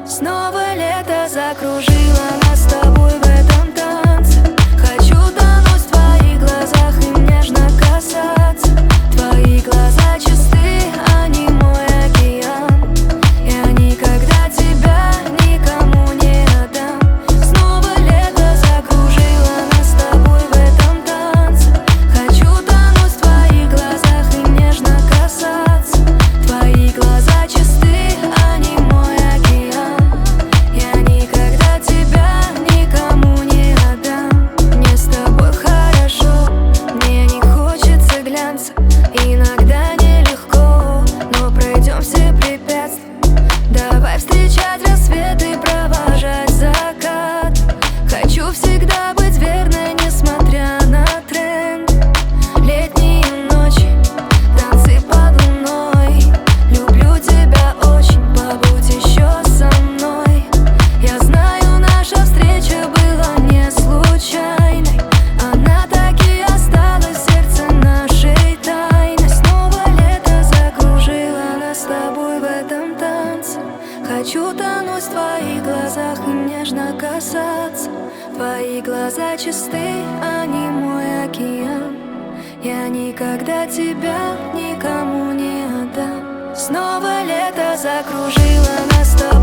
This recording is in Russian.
Снова лето закружило нас с тобой в этом танце. Хочу тонуть в твоих глазах и нежно касаться. Твои глаза чисты, они мой океан. Я никогда тебя никому не отдам. Снова лето закружило нас с тобой в этом танце. Хочу тонуть в твоих глазах и нежно касаться. Твои глаза чисты, они мой океан. Я никогда тебя никому не отдам. Мне с тобой хорошо, мне не хочется глянца. Иногда нелегко, но пройдем все препятствия. Давай встречать рассвет и провожать закат. Хочу всегда быть верной, несмотря на тренд. Летние ночи, танцы под луной. Люблю тебя очень, побудь еще со мной. Я знаю, наша встреча была не случайной. Она так и осталась в сердце нашей тайной. Снова лето закружило нас с тобой в этом танце. Хочу тонуть в твоих глазах и нежно касаться. Твои глаза чисты, они мой океан. Я никогда тебя никому не отдам. Снова лето закружило нас с тобой.